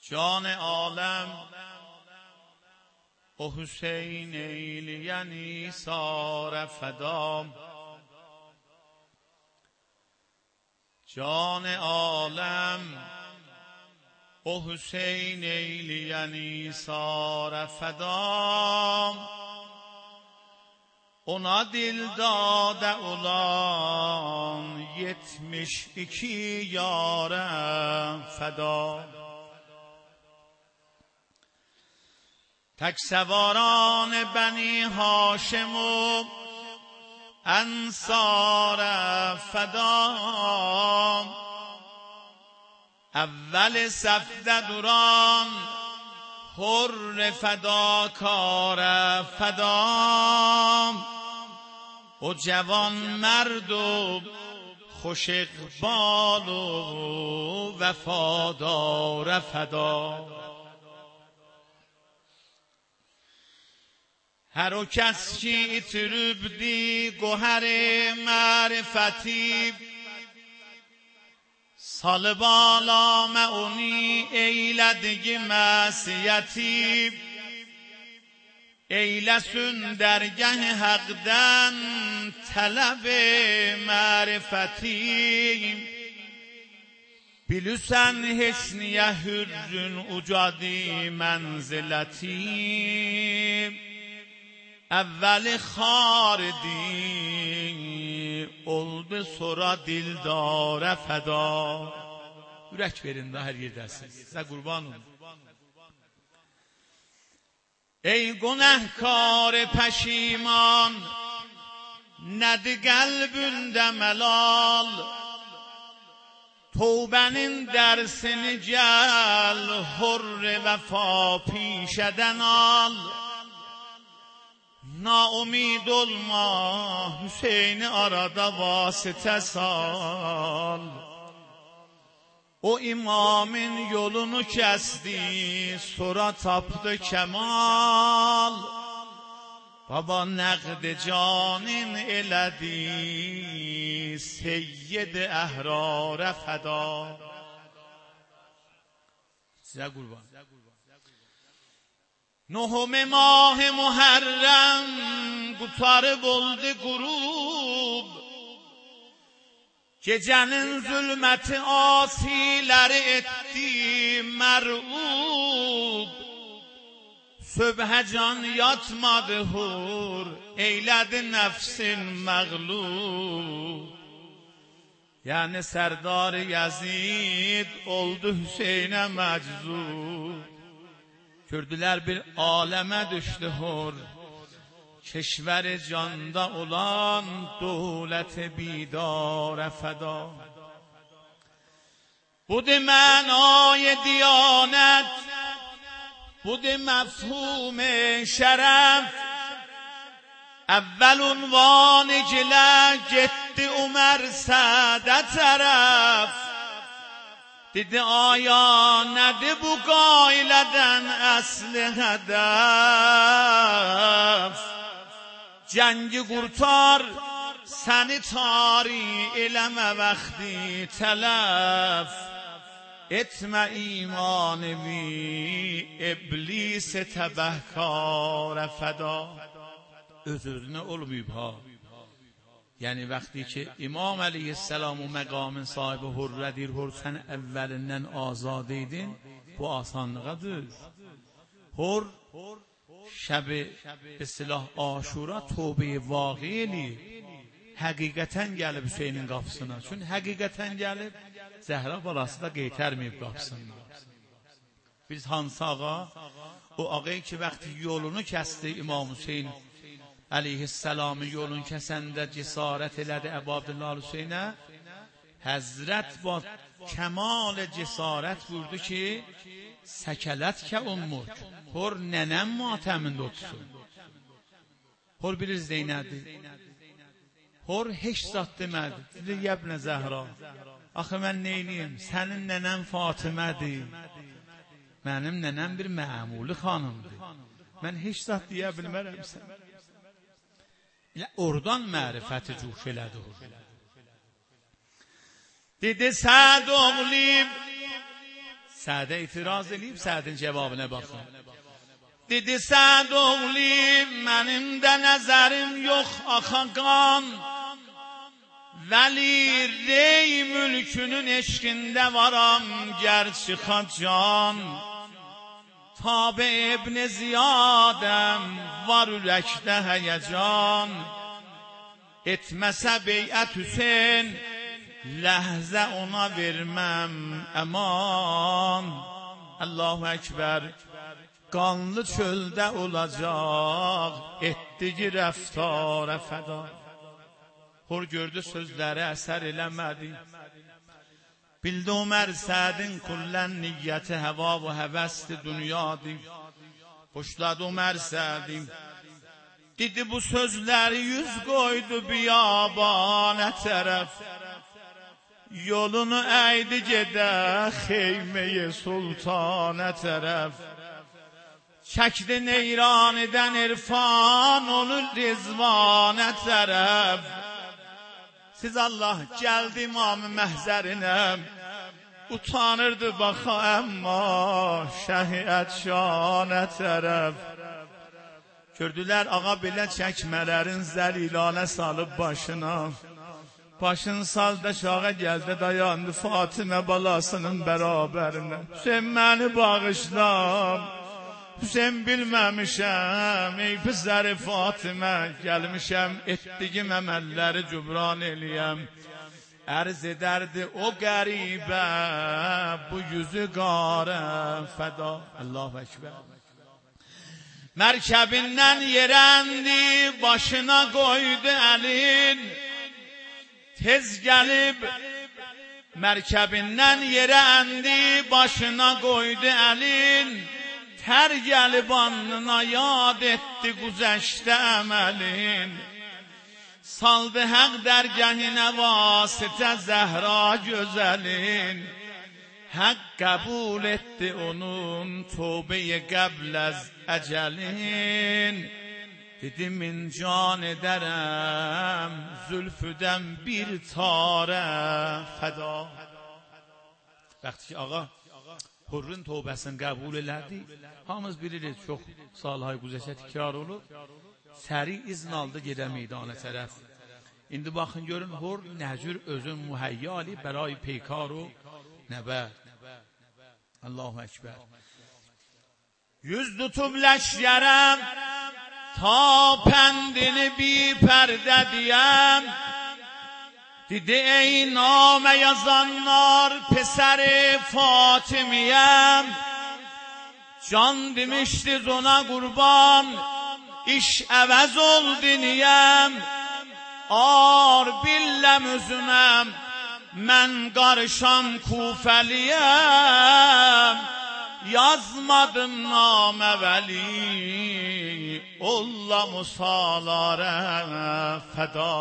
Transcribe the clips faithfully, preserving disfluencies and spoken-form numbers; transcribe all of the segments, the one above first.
جان عالم او حسین ایلینی سار فدا. جان عالم او حسین ایلینی سار فدا. Ona dildadə olan yetmiş iki yara feda. تک سواران بنی هاشم و انصار فدا. اول صف دوران حر فداکار فدا. او جوان مرد و خوش اقبال و وفادار فدا. هر او کس کی ایتربدی گوهر معرفتی سال بالا معونی ایلدگی مسیحتی ایلسون درگه حقدن طلب معرفتی بلوسن هشنیه هرزن اجادی منزلتی اول خاردی oldu sonra dildar feda. Ürək verin də hər yerdəsiniz. Sizə qurban olun. Ey günahkar pəşiman, nədir qəlbündə məlal? Tövbənin dərsini gəl, hurr vəfa pişədən al. ناامید olma Hüseyin'i arada vasıta sal. O imamın yolunu kesti sonra tapdı kemal. Baba nəqd canın elədi seyyid əhrara fəda. Sizə qurban. نهم ماه محرم قطار بلد غروب gecenin zulmeti asileri etti mer'ub. Sübhe can yatmadı hur eyledi nefsin mağlub. Yani Serdar Yazid oldu Hüseyin'e meczub. Gördüler bir aleme düştü hur keşver canda olan dövlet bidar feda. Budi manای دیانت budi mefhum şeref. اول عنوان گله gitti Ömer Sadat taraf. Dedi aya nədir bu qailədən əsli hədəf? Cəngi qurtar, səni tari eləmə vaxti tələf. Etmə imanı bi iblis təbəhkar fəda. Özürünə olmayıb ha. یعنی وقتی که امام علیه السلام و مقام صاحب حررdir hur sen evvelinden azad edin bu asanlığa düz. Hur şəbi istilah aşura tövbe vaqieli həqiqətən gəlib Hüseynin qapısına. Çünki həqiqətən gəlib Zəhra balası da qeytərməyib qapısına. Biz hansı ağa? O ağayı ki vaqti yolunu kəsdi İmam Hüseyin Aleyhisselam'ın yolun kəsəndə cesarət elədi Əbu Abdullah Hüseynə. Həzrət با kemal cesarət vurdu ki səkələt kə ummuk. Hur nənəm matəmində otursun. Hur bilirsiniz neynədir? Hur heç zat demədi. Dedi yəbnə Zəhra. Axı mən neyniyim? Sənin nənəm Fatimədir. Mənim nənəm bir məmuli xanımdır. Mən heç zat deyə bilmərəm sən. Elə oradan mərifəti cüş elədi. Dedi Səd oğlim Sədə itiraz edib, Sədin cevabına baxın. Dedi Səd oğlim, mənim də nəzərim yox axaqan, vəli rey mülkünün eşkində varam, gerçi xacan. Tabe ibn Ziyadəm, var ürəkdə həyəcan. Etməsə beyət Hüseyn, ləhzə ona verməm əman. Allahu Ekber. Qanlı çöldə olacaq, etdiyi rəftara fəda. Hor gördü sözləri əsər eləmədi. Bildi Ömər Sədin kullən niyyəti həva və həvəsti dünyadır. Boşladı Ömər Sədin. Dedi bu sözləri yüz qoydu biyabana tərəf. Yolunu əydi gedə xeyməyi sultana tərəf. Çəkdi neyranidən irfan onu rizvana tərəf. Siz Allah gəldi imam-ı məhzərinə, utanırdı baxa əmma şəhiət şanə tərəf. Gördülər ağa belə çəkmələrin zəlilanə salıb başına. Başın saldı şağa gəldi dayandı Fatimə balasının bərabərinə. Hüseyin məni bağışlam, Hüseyin bilməmişəm, ey pizləri Fatimə, gəlmişəm etdigim əməlləri cübran eləyəm. Ərz edərdi o qəribə, bu yüzü qarə fəda. Allahu Ekber. Mərkəbindən yerəndi, başına qoydu əlin. Tez gəlib, mərkəbindən yerəndi, başına qoydu əlin. Tər gəlib anına yad etdi güzəştə əməlin. Saldı həq dərgəhinə vasitə Zəhra gözəlin. Həq qəbul etdi onun tövbəyə qəbl əz əcəlin. Dedi min can edərəm zülfüdən bir tarə fəda. Bəxti ki ağa Hurrun tövbəsini qəbul elədi. Hamımız bilirik, çox salhay güzəşə tikrar olub. Səri izn aldı gedə meydana tərəf. İndi baxın görün Hur nəcür özün mühəyyali bəray peykar o nəbə. Allahu Ekber. Yüz tutub ləşgərəm, ta pəndini bi pərdə diyəm. Dedi ey namə yazanlar, pesəri Fatimiyəm. Can demişdiz ona qurban, iş əvəz oldu niyəm. Ar billəm özüməm, mən qarışan Kufəliyəm. Yazmadım namə vəli, olla musalarə fəda.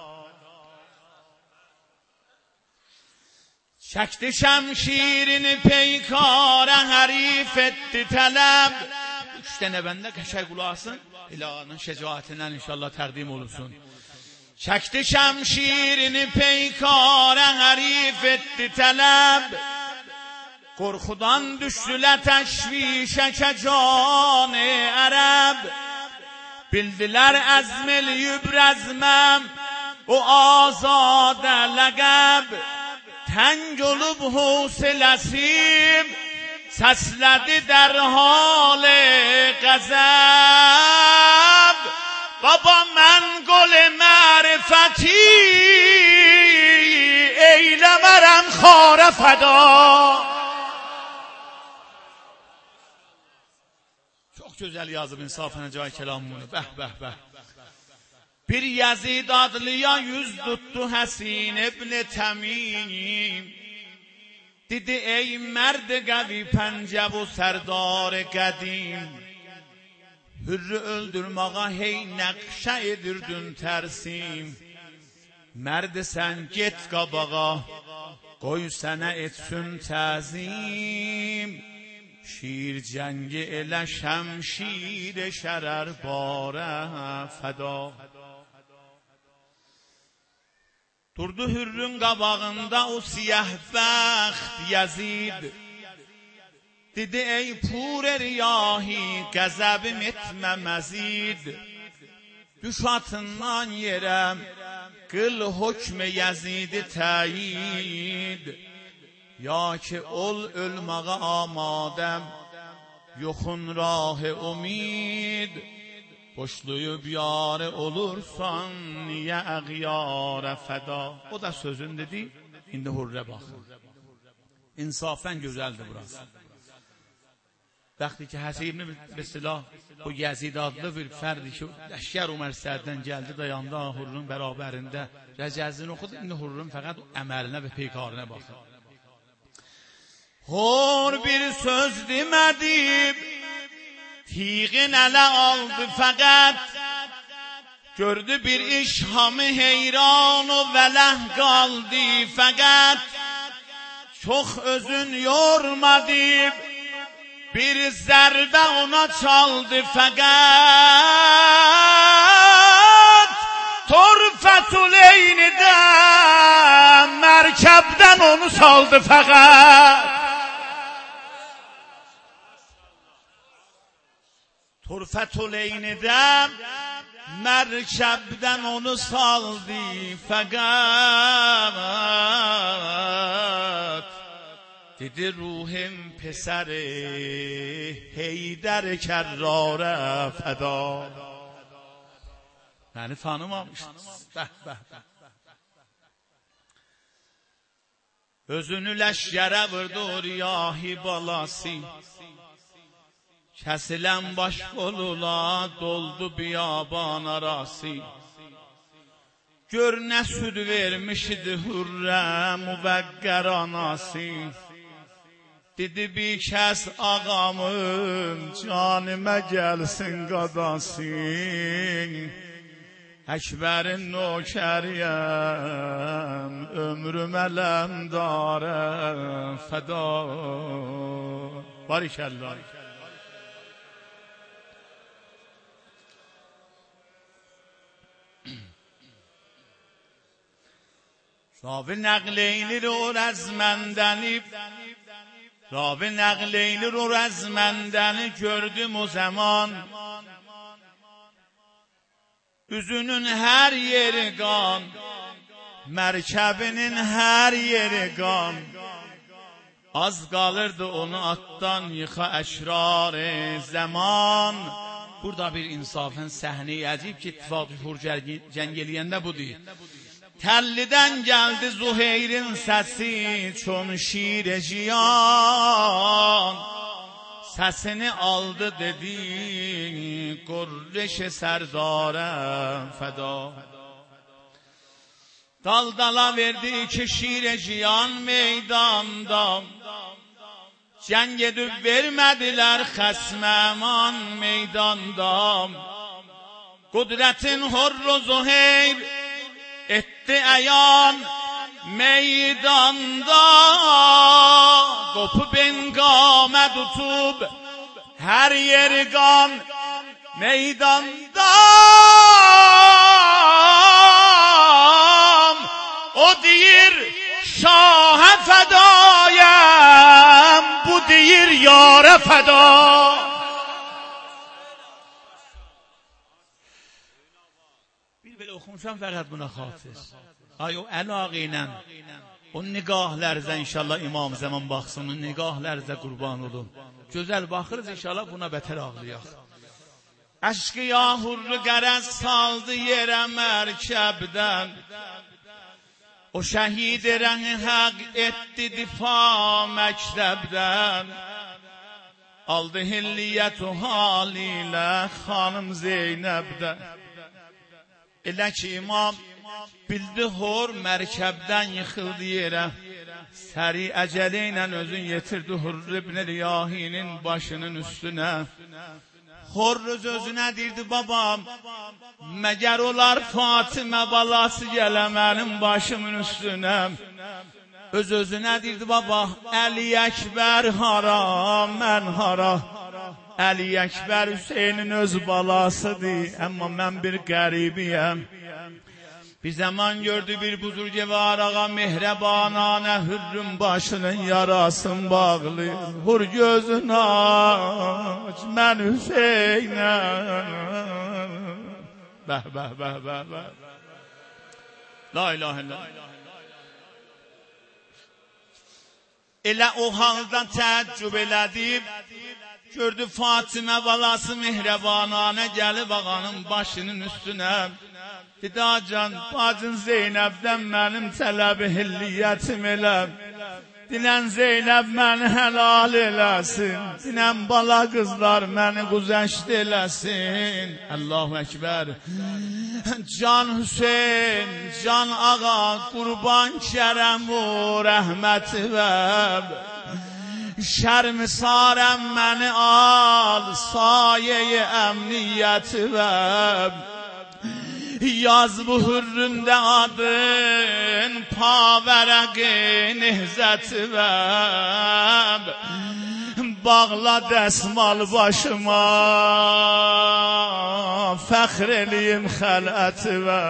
Çəkdi şəmşirini peykara hərif etdi tələb. Üç dənə bəndə qəşəng qulaq asın, İlahının şəcaətindən inşallah təqdim olunsun. Çəkdi şəmşirini peykara hərif etdi tələb. Qorxudan düşdülə təşvişə can-ı ərəb. Bildilər əzməliyüb rəzməm, o azadə ləqəb. Təng olub husləsim, səslədi در حال غضب. بابا من گل معرفتی، eyləmərəm xarə fəda. Çox gözəl yazıb insafına cay kəlamını. Bəh bəh bəh. Bir Yazid adlıya yüz tutdu Həsin ibn Təmim. Dedi ey mərd qəvi pəncəb و sərdar qədim. Hürrü öldürməğa hey nəqşə edirdün tərsim. Mərd sən get qabağa, qoy sənə etsin təzim. شیر جنگ اله شمشیر شرر باره فدا. Durdu Hürrün qabağında o siyah bəxt Yazid. Dedi ey pur riyahi qəzəbim etmə məzid. Düş atından yerəm qıl hükm Yezid-i təyid. Ya ki ol ölməyə amadəm yoxun rah umid. Boşluyub yarı olursan niyə əğyara fəda. O da sözün dedi. İndi hurrə baxın. İnsafən gözəldir burası. Vəqti ki Həsibni bir silah o Yezid adlı bir fərdi ki Əşkər Umər sərdən gəldi dayandı Hurrun bərabərində rəcəzini oxudu. İndi Hurrun fəqət əməlinə və peykarına baxın. Hur bir söz demədim tiğin ələ aldı fəqət. Gördü bir iş hamı heyran o vələh qaldı fəqət. Çox özün yormadım bir zərbə ona çaldı fəqət. Torfətul eynidən mərkəbdən onu saldı fəqət. Torfətul eynidən mərkəbdən onu saldı fəqət. Dedi ruhim pesəri Heydər kərrarə fəda. Məni tanımamışsınız. Bəh, bəh, bəh. Özünü ləşkərə vurdu riyahi balası. Kəsilən baş qolula doldu biyaban arası. Gör nə süd vermişdi hürrə müvəqqər anası. Dedi bir kəs ağamın canimə gəlsin qadasın. Əkbərin nökəriyəm ömrüm ələmdarə fəda. Barikəllah. Ravi nəql eylir o rəzməndəni Ravi nəql eylir o rəzməndəni gördüm o zaman. Üzünün hər yeri qan, mərkəbinin hər yeri qan. Az qalırdı onu atdan yıxa əşrar-ı zaman. Burada bir insafən səhnə-i əcib ki ittifaq-ı hur cəng eləyəndə budur. Tellidən gəldi Zuheyrin səsi çon şir ciyan. Səsini aldı dedi qurreş sərdarəm fəda. Daldala verdi iki şir ciyan meydanda. Cəng edib vermədilər xəsməman meydanda. Qudrətin hurru Zuheyr etti əyan meydanda. Qopub enqamə tutub hər yeri qan meydanda. O deyir şahə fədayəm, bu deyir yarə fəda. Oxumuşam fəqət buna xatir. Ay o əlaqə ilə o nigahlərzə inşallah İmam Zaman baxsın, o nigahlərzə qurban olun. Gözəl baxırız inşallah buna bətər ağlayaq. Əşqi yahurru qərəz saldı yerə mərkəbdən. O şəhid rəng həq etdi difa məktəbdən. Aldı hilliyyət o halilə xanım Zeynəbdən. Elə ki imam bildi hor mərkəbdən yıxıldı yerə. Səri əcəli ilə özün yetirdi Hurr ibn Riyahinin başının üstünə. Hor öz özünə deyirdi babam, məgər olar Fatimə balası gələ mənim başımın üstünə. Öz özünə deyirdi baba, Əli Əkbər hara, mən hara. Əli Əkbər Hüseynin öz balasıdır, amma mən bir qəribiyəm. Bir zaman gördü bir buzurgevar ağa mehrebanane hürrüm başının yarasın bağlı. Hur gözün aç ben Hüseyin'e. Beh beh beh beh beh. La ilahe illallah. Elə o haldan təəccüb elədim. Gördü Fatimə balası mehrebanane gəlib ağanın başının üstünə. Dedi acan, bacın Zeynəbdən mənim tələbi hilliyyətim elə. Dinən Zeynəb məni helal eləsin. Dinən bala qızlar məni güzəşt eləsin. Allahu Ekber. Can Hüseyin, can ağa, qurban kərəm o rəhməti və şərmi sarəm məni al, sayeyi əmniyyəti və yaz bu hürründə adın pavərəqi nehzəti və bağla dəsmal başıma fəxr eləyim xələti və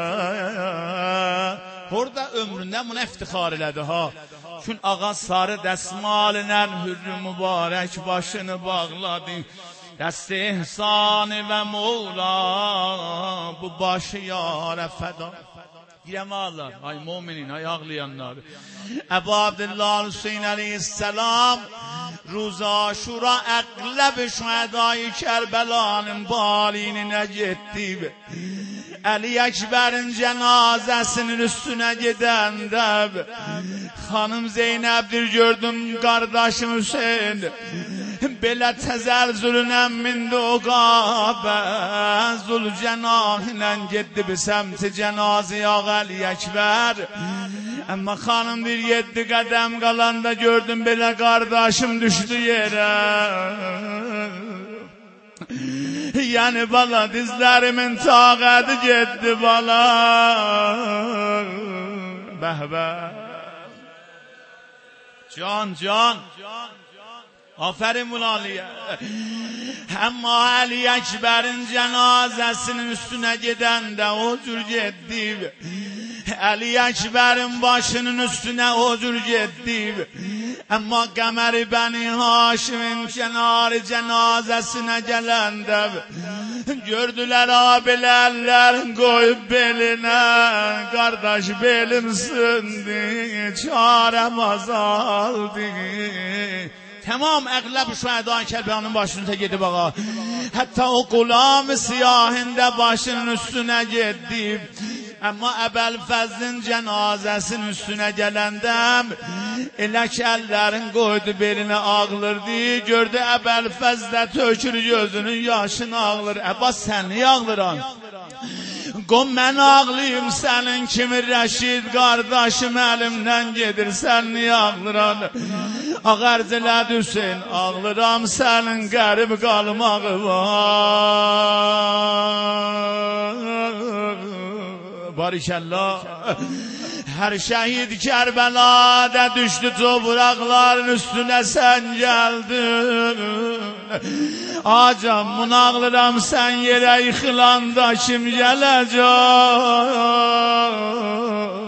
orada ömründə buna iftixar elədi ha. Çün ağa sarı dəsmallə hürrü mübarək başını bağladı. Dəst-i ihsan-ı və Mevla bu başı yara fəda. Girəm ağlar, ay müminin, ay ağlayanlar. Əbu Abdillah Hüseyin aleyhisselam Ruz Aşura əqləb-i şühədai Kərbəlanın balinə getdi. Əli Əkbərin cənazəsinin üstünə gedəndə xanım Zeynəbdir gördüm qardaşım Hüseyin. Belə təzəlzülünəm mindi o qabə Zülcənahilə geddi bir səmti cənazı yağ Əli Əkbər. Amma xanım bir yeddi qədəm qalanda gördüm belə qardaşım düşdü yerə. Yəni bala dizlərimin taqədi getdi bala. Bəhbə. Can can. Aferin Mulali'ye. Amma Əli Əkbərin cənazəsinin üstünə gedəndə o cür getdi. Əli Əkbərin başının üstünə o cür getdi. Amma Qəmər-i Bəni Haşimin kənarı cənazəsinə gələndə gördülər abilərlər qoyub belinə. Qardaş belim sındı, çarəm azaldı. Tamam əqləb şühəda Kərbəlanın başına gedib ağa. Hətta o qulam-ı siyahində başının üstünə getdi. Amma Əbəlfəzlin cənazəsinin üstünə gələndəm elə ki əllərin qoydu belinə ağlırdı. Gördü Əbəlfəzlə tökür gözünün yaşını ağlır. Əbbas sən niyə ağlıran? Qom mən ağlayım sənin kimi Rəşid qardaşım əlimdən gedir sən niyə ağlıran? Ağərz elədi Hüseyin ağlıram sənin qərib qalmağı var. Barikəllah. Hər şəhid Kərbəladə düşdü topraqların üstünə sən gəldin. Acam bunu ağlıram sən yerə yıxılanda kim gələcək?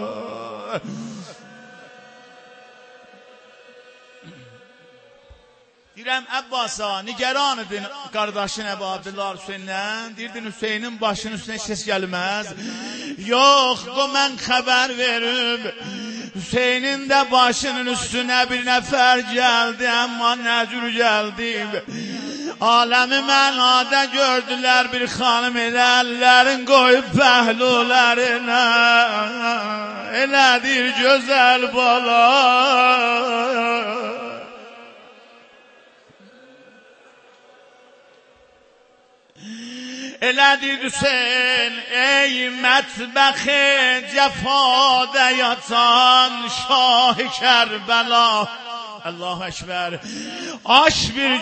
Deyirəm Əbbasa, nigeranıdın qardaşın Əbu Abdillah Hüseyinlə. Deyirdin Hüseynin başının üstünə ses gəlməz. Yox, bu mən xəbər verib. Hüseynin də başının üstünə bir nəfər gəldi, amma nə cür gəldi? Aləmi mənada gördülər bir xanım elə əllərin qoyub pəhlulərinə. Elədir gözəl bala. Elədir Hüseyin ey mətbəxi cəfada yatan Şah-ı Kərbəla. Allahu Ekber. Aş bir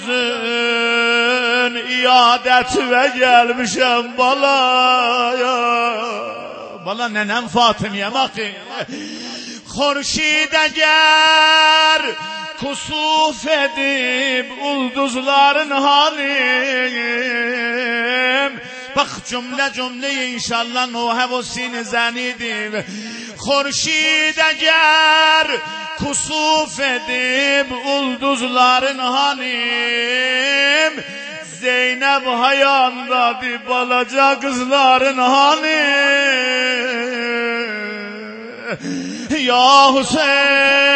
gözün iadəti və gəlmişəm balaya. Bala nənəm Fatimiyəm axı. Xorşid əgər kusuf edib ulduzların halim bak cümle cümle inşallah Nuh'e ve sin zenidim. Xurşid eğer kusuf edip ulduzların hanim, Zeynep hayandadır balaca kızların hani. Ya Hüseyin